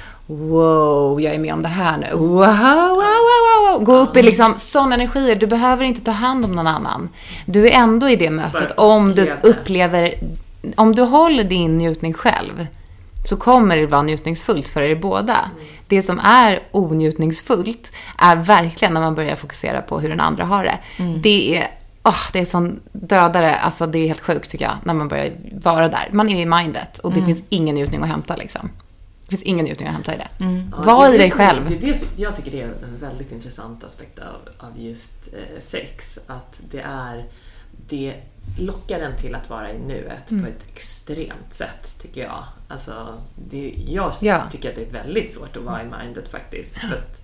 wow, jag är med om det här nu. Wow, wow, wow, wow. Gå upp i liksom sådana energier. Du behöver inte ta hand om någon annan. Du är ändå i det mötet. Om du upplever, om du håller din njutning själv, så kommer det vara njutningsfullt för er båda. Mm. Det som är onjutningsfullt är verkligen när man börjar fokusera på hur den andra har det. Mm. Det är oh, det är sån dödare, alltså det är helt sjukt tycker jag, när man börjar vara där. Man är i mindet och det mm. finns ingen njutning att hämta liksom. Det finns ingen njutning att hämta i det. Mm. Ja, var det i dig själv. Det, det, det, jag tycker det är en väldigt intressant aspekt av, av just eh, sex. Att det är det lockar den till att vara i nuet mm. på ett extremt sätt tycker jag. Alltså, det, jag ja. tycker att det är väldigt svårt att vara i mindet faktiskt. För att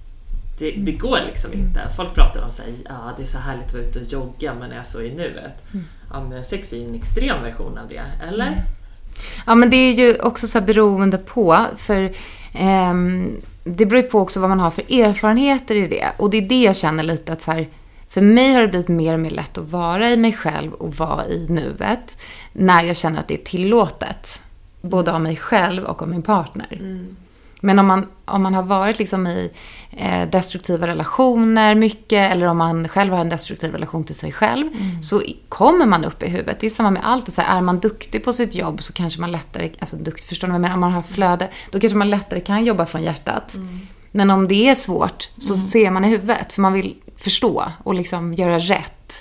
det, det går liksom inte. Folk pratar om så här, ja det är så härligt att vara ute och jogga men är så i nuet. Mm. Ja, men sex är ju en extrem version av det, eller? Mm. Ja, men det är ju också så här beroende på, för ehm, det beror på också vad man har för erfarenheter i det. Och det är det jag känner lite att så här, för mig har det blivit mer och mer lätt att vara i mig själv och vara i nuet när jag känner att det är tillåtet. både av mig själv och av min partner. Mm. Men om man, om man har varit liksom i eh, destruktiva relationer mycket, eller om man själv har en destruktiv relation till sig själv, mm. så kommer man upp i huvudet. Det är samma med allt. Så här, är man duktig på sitt jobb så kanske man lättare, alltså duktig, förstår ni vad jag menar? Om man har flöde, då kanske man lättare kan jobba från hjärtat. Mm. Men om det är svårt så mm. ser man i huvudet, för man vill förstå och liksom göra rätt.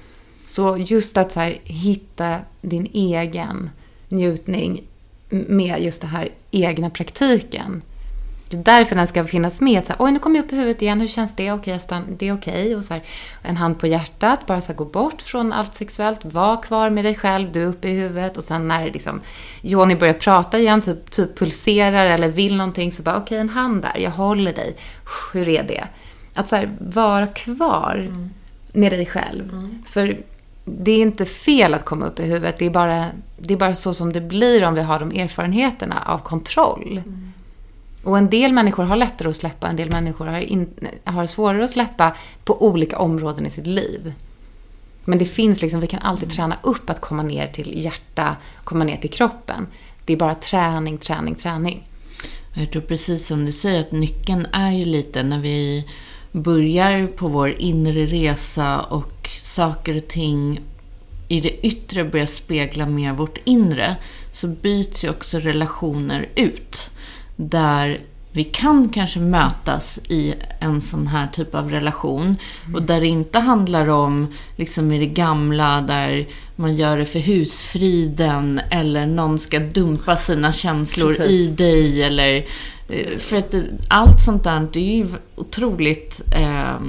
Så just att så här, hitta din egen njutning med just det här egna praktiken. Det är därför den ska finnas med. Så här, oj, nu kommer jag upp i huvudet igen. Hur känns det? Okej, jag stann, det är okej. Och så här, en hand på hjärtat. Bara så här, gå bort från allt sexuellt. Var kvar med dig själv. Du är uppe i huvudet. Och sen när liksom, Joni börjar prata igen, så typ pulserar eller vill någonting, så bara okej, en hand där. Jag håller dig. Hur är det? Att så här, vara kvar mm. med dig själv. Mm. För det är inte fel att komma upp i huvudet. Det är bara, det är bara så som det blir om vi har de erfarenheterna av kontroll. Mm. Och en del människor har lättare att släppa. En del människor har, in, har svårare att släppa på olika områden i sitt liv. Men det finns liksom, vi kan alltid mm. träna upp att komma ner till hjärta, komma ner till kroppen. Det är bara träning, träning, träning. Jag tror precis som du säger att nyckeln är ju lite när vi börjar på vår inre resa och saker och ting i det yttre börjar spegla mer vårt inre, så byts ju också relationer ut. Där vi kan kanske mötas i en sån här typ av relation. Mm. Och där det inte handlar om liksom i det gamla där man gör det för husfriden, eller någon ska dumpa sina känslor Precis. I dig, eller för att det, allt sånt där, det är ju otroligt eh,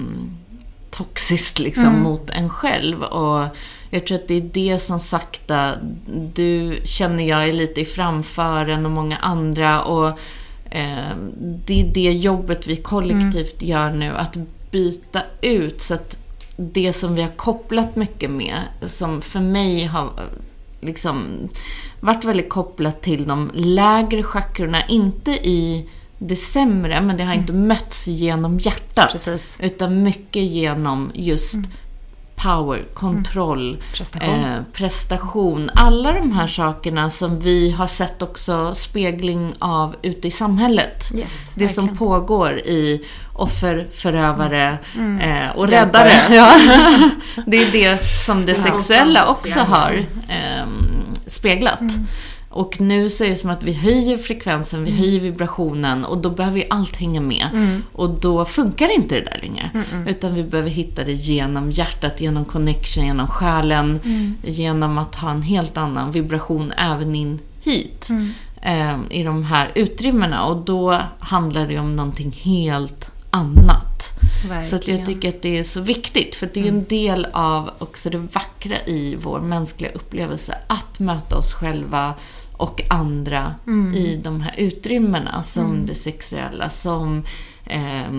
toxiskt liksom mm. mot en själv. Och jag tror att det är det som sakta, du känner jag är lite i framfören och många andra, och eh, det är det jobbet vi kollektivt mm. gör nu, att byta ut så att det som vi har kopplat mycket med, som för mig har liksom varit väldigt kopplat till de lägre chakrorna, inte i det sämre, men det har inte mm. mötts genom hjärtat. Precis. Utan mycket genom just mm. power, kontroll, mm. prestation. Eh, prestation. Alla de här sakerna som vi har sett också spegling av ute i samhället. Yes, det verkligen. Som pågår i offer, förövare mm. eh, och räddare. Ja. Det är det som det sexuella också har eh, speglat. Mm. Och nu så är det som att vi höjer frekvensen, vi mm. höjer vibrationen, och då behöver vi allt hänga med. Mm. Och då funkar inte det där längre. Mm. Utan vi behöver hitta det genom hjärtat, genom connection, genom själen, mm. genom att ha en helt annan vibration även in hit. Mm. Eh, i de här utrymmena. Och då handlar det om någonting helt annat. Verkligen. Så att jag tycker att det är så viktigt, för det är ju en del av också det vackra i vår mänskliga upplevelse, att möta oss själva och andra mm. i de här utrymmena, som mm. det sexuella, som eh,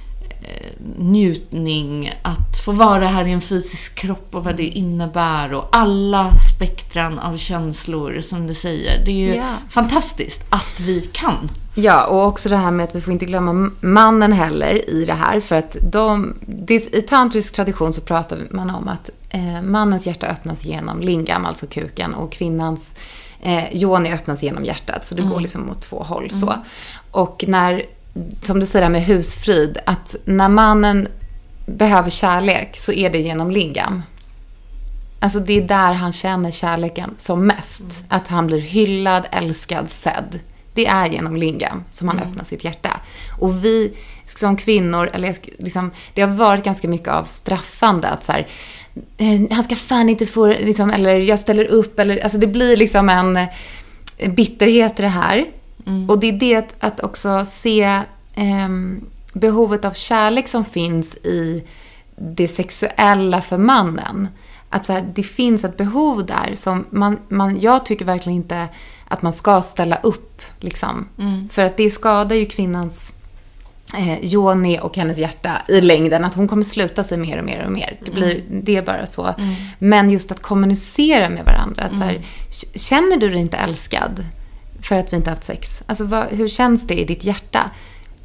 njutning, att få vara här i en fysisk kropp och vad det innebär, och alla spektran av känslor som det säger. Det är ju yeah. fantastiskt att vi kan. Ja, och också det här med att vi får inte glömma mannen heller i det här, för att de, det, i tantrisk tradition så pratar man om att eh, mannens hjärta öppnas genom lingam, alltså kuken, och kvinnans eh, yoni öppnas genom hjärtat, så det mm. går liksom åt två håll. Mm. Så. Och när, som du säger med husfrid, att när mannen behöver kärlek så är det genom lingam. Alltså det är där han känner kärleken som mest. Mm. Att han blir hyllad, älskad, sedd. Det är genom lingam som han mm. öppnar sitt hjärta. Och vi som kvinnor, eller liksom, det har varit ganska mycket av straffande. Att så här, han ska fan inte få, liksom, eller jag ställer upp. Eller, alltså det blir liksom en bitterhet i det här. Mm. Och det är det att, att också se eh, behovet av kärlek som finns i det sexuella för mannen. Att så här, det finns ett behov där som man, man, jag tycker verkligen inte att man ska ställa upp liksom. Mm. För att det skadar ju kvinnans eh, yoni och hennes hjärta i längden, att hon kommer sluta sig mer och mer och mer. Det blir mm. det är bara så. Mm. Men just att kommunicera med varandra, att mm. så här, känner du dig inte älskad för att vi inte haft sex? Alltså vad, hur känns det i ditt hjärta?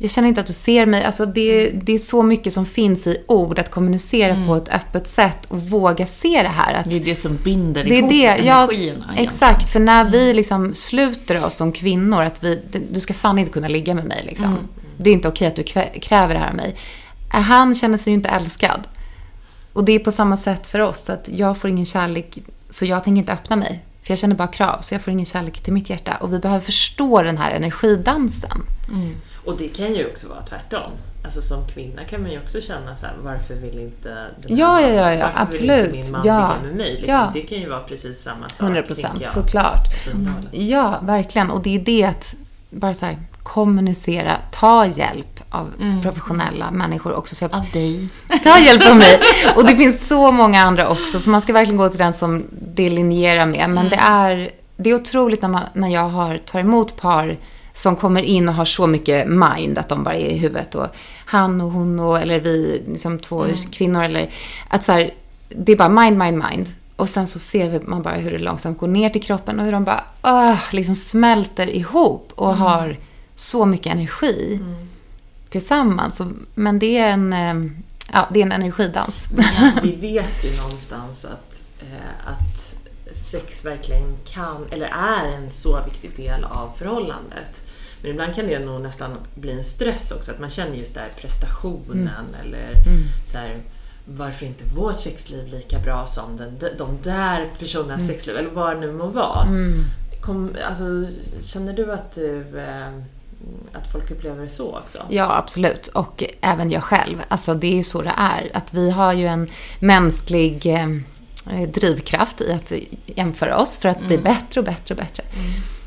jag känner inte att du ser mig. Alltså det, det är så mycket som finns i ord, att kommunicera mm. på ett öppet sätt och våga se det här. Att det är det som binder det ihop är det, energierna. Ja, exakt, för när vi liksom sluter oss som kvinnor, att vi, du ska fan inte kunna ligga med mig. Liksom. Mm. Det är inte okej att du kräver det här av mig. Han känner sig ju inte älskad. Och det är på samma sätt för oss, att jag får ingen kärlek, så jag tänker inte öppna mig. För jag känner bara krav, så jag får ingen kärlek till mitt hjärta. Och vi behöver förstå den här energidansen. Mm. Och det kan ju också vara tvärtom. Alltså som kvinna kan man ju också känna så här, varför vill inte den ja, här ja, ja, ja, varför absolut. vill inte min man ja. ligga med mig? Liksom. Ja. Det kan ju vara precis samma sak. hundra procent, såklart. Mm. Ja, verkligen. Och det är det att bara så här, kommunicera, ta hjälp av mm. professionella människor också. Så att, av dig. Ta hjälp av mig. Och det finns så många andra också, så man ska verkligen gå till den som det linjerar med. Men mm. det är det är otroligt när, man, när jag har, tar emot par som kommer in och har så mycket mind att de bara är i huvudet, och han och hon och, eller vi liksom två mm. kvinnor, eller att så här, det är bara mind, mind, mind. Och sen så ser vi man bara hur det långsamt går ner till kroppen och hur de bara uh, liksom smälter ihop och mm. har så mycket energi mm. tillsammans. Men det är en, ja, det är en energidans. Ja, vi vet ju någonstans att, eh, att sex verkligen kan, eller är en så viktig del av förhållandet. Men ibland kan det nog nästan bli en stress också, att man känner just där prestationen mm. eller mm. så här, varför inte vårt sexliv lika bra som den, de där personernas mm. sexliv, eller vad det nu må vara. Mm. Kom, alltså, känner du att, eh, att folk upplever det så också? Ja, absolut. Och även jag själv. Alltså det är så det är. Att vi har ju en mänsklig eh, drivkraft i att jämföra oss för att mm. bli bättre och bättre och bättre. Mm.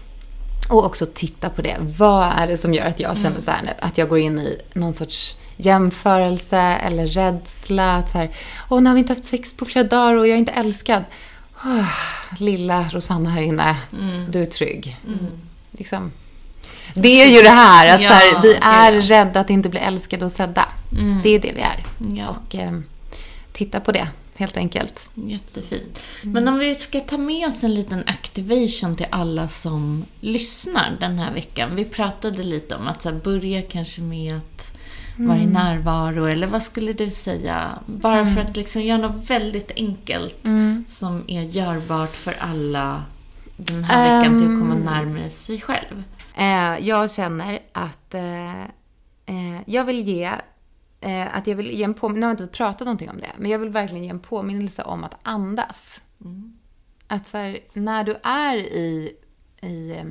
Och också titta på det. Vad är det som gör att jag känner mm. så här nu? Att jag går in i någon sorts jämförelse eller rädsla. Att så här, åh, nu har vi inte haft sex på flera dagar och jag är inte älskad. Oh, lilla Rosanna här inne, mm. du är trygg. Mm. Liksom. Det är ju det här, att ja, så här, vi är ja. rädda att inte bli älskade och sedda. Mm. Det är det vi är. Ja. Och eh, titta på det, helt enkelt. Jättefint. Mm. Men om vi ska ta med oss en liten activation till alla som lyssnar den här veckan. Vi pratade lite om att så här, börja kanske med att Mm. vara i närvaro, eller vad skulle du säga? Bara mm. för att liksom göra något väldigt enkelt mm. som är görbart för alla den här veckan um, till att komma närmare sig själv. Eh, jag känner att eh, eh, jag vill ge eh, att jag vill ge en påminnelse, nu har jag inte pratat någonting om det, men jag vill verkligen ge en påminnelse om att andas. Mm. Att så här, när du är i, i eh,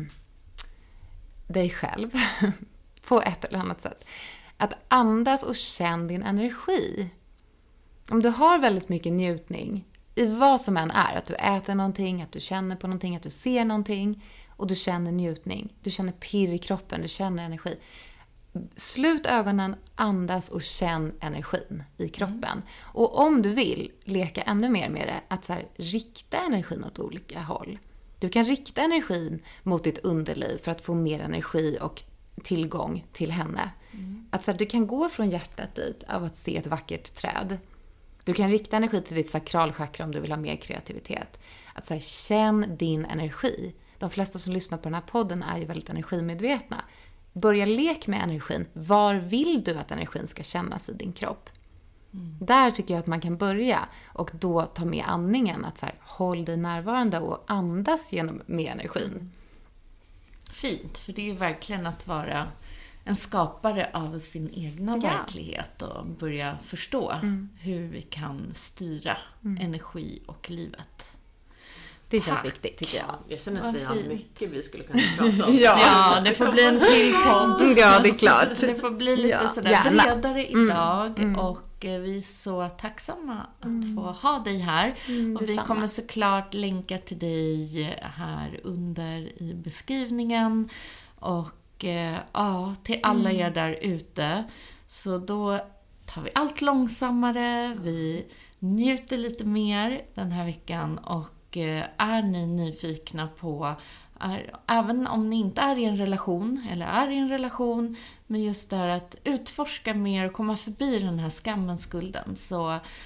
dig själv på ett eller annat sätt, att andas och känn din energi. Om du har väldigt mycket njutning i vad som än är, att du äter någonting, att du känner på någonting, att du ser någonting och du känner njutning, du känner pirr i kroppen, du känner energi. Slut ögonen, andas och känn energin i kroppen. Mm. Och om du vill leka ännu mer med det, att så här, rikta energin åt olika håll. Du kan rikta energin mot ditt underliv för att få mer energi och tillgång till henne. Mm. Att så här, du kan gå från hjärtat dit av att se ett vackert träd. Du kan rikta energi till ditt sakralchakra om du vill ha mer kreativitet. Att så här, känn din energi. De flesta som lyssnar på den här podden är ju väldigt energimedvetna. Börja lek med energin. Var vill du att energin ska kännas i din kropp? Mm. Där tycker jag att man kan börja. Och då ta med andningen. Att så här, håll dig närvarande och andas genom med energin. Fint, för det är ju verkligen att vara en skapare av sin egna ja. verklighet och börja förstå mm. hur vi kan styra mm. energi och livet. Det känns Tack. viktigt, tycker jag. Jag känner att Vad vi fint. har mycket vi skulle kunna prata om. ja, ja, det får bli en till podd. Ja, det är klart. Det får bli lite ja. sådär Gärna. bredare idag. Mm. Mm. Och vi är så tacksamma att mm. få ha dig här. Mm, och vi samma. kommer såklart länka till dig här under i beskrivningen. Och ja, till alla mm. er där ute. Så då tar vi allt långsammare. Vi njuter lite mer den här veckan. Och är ni nyfikna på, är, även om ni inte är i en relation eller är i en relation, men just där att utforska mer och komma förbi den här skammen, skulden, så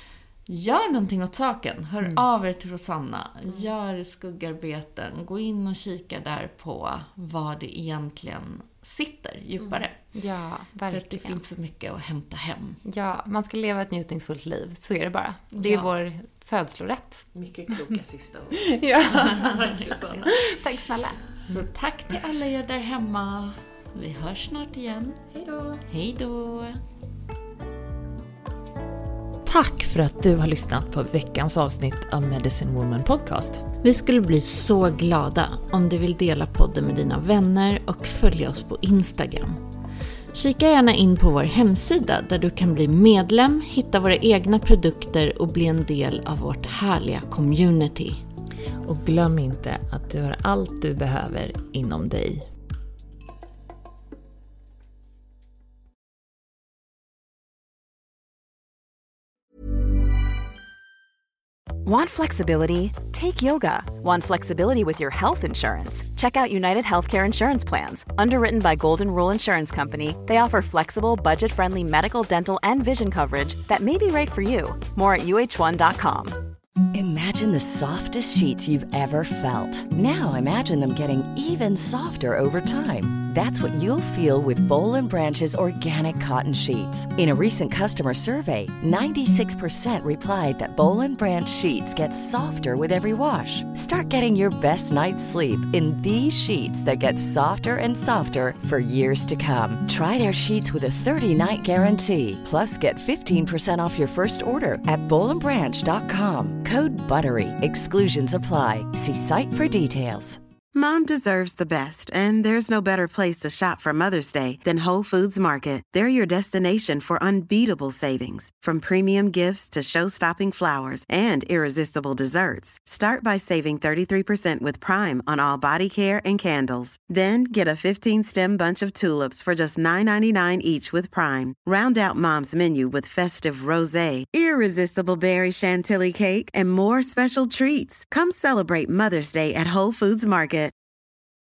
Gör någonting åt saken. Hör mm. av er till Rosanna. Gör skuggarbeten. Gå in och kika där på vad det egentligen sitter djupare. Mm. Ja, verkligen. För att det finns så mycket att hämta hem. Ja, man ska leva ett njutningsfullt liv. Så är det bara. Det är ja. vår födslorätt. Mycket kloka sista ord. Ja, tack snälla. Så tack till alla er där hemma. Vi hörs snart igen. Hej då. Hej då. Tack för att du har lyssnat på veckans avsnitt av Medicine Woman Podcast. Vi skulle bli så glada om du vill dela podden med dina vänner och följa oss på Instagram. Kika gärna in på vår hemsida där du kan bli medlem, hitta våra egna produkter och bli en del av vårt härliga community. Och glöm inte att du har allt du behöver inom dig. Want flexibility? Take yoga. Want flexibility with your health insurance? Check out United Healthcare Insurance Plans. Underwritten by Golden Rule Insurance Company, they offer flexible, budget-friendly medical, dental, and vision coverage that may be right for you. More at U H one dot com. Imagine the softest sheets you've ever felt. Now imagine them getting even softer over time. That's what you'll feel with Boll and Branch's organic cotton sheets. In a recent customer survey, ninety-six percent replied that Boll and Branch sheets get softer with every wash. Start getting your best night's sleep in these sheets that get softer and softer for years to come. Try their sheets with a thirty-night guarantee. Plus, get fifteen percent off your first order at boll and branch dot com. Code BUTTERY. Exclusions apply. See site for details. Mom deserves the best, and there's no better place to shop for Mother's Day than Whole Foods Market. They're your destination for unbeatable savings, from premium gifts to show-stopping flowers and irresistible desserts. Start by saving thirty-three percent with Prime on all body care and candles. Then get a fifteen-stem bunch of tulips for just nine ninety-nine each with Prime. Round out Mom's menu with festive rosé, irresistible berry chantilly cake, and more special treats. Come celebrate Mother's Day at Whole Foods Market.